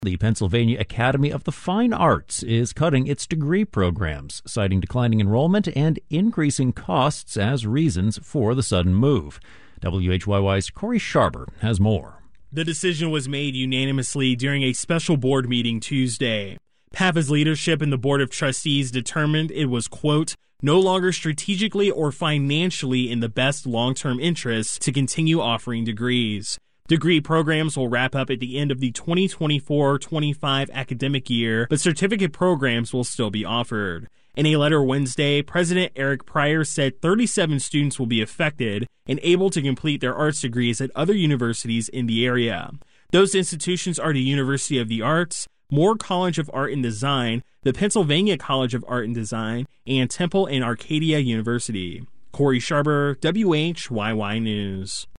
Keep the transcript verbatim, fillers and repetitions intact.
The Pennsylvania Academy of the Fine Arts is cutting its degree programs, citing declining enrollment and increasing costs as reasons for the sudden move. W H Y Y's Corey Sharber has more. The decision was made unanimously during a special board meeting Tuesday. P A V A's leadership and the Board of Trustees determined it was, quote, no longer strategically or financially in the best long-term interests to continue offering degrees. Degree programs will wrap up at the end of the twenty twenty-four twenty-five academic year, but certificate programs will still be offered. In a letter Wednesday, President Eric Pryor said thirty-seven students will be affected and able to complete their arts degrees at other universities in the area. Those institutions are the University of the Arts, Moore College of Art and Design, the Pennsylvania College of Art and Design, and Temple and Arcadia University. Corey Sharber, W H Y Y News.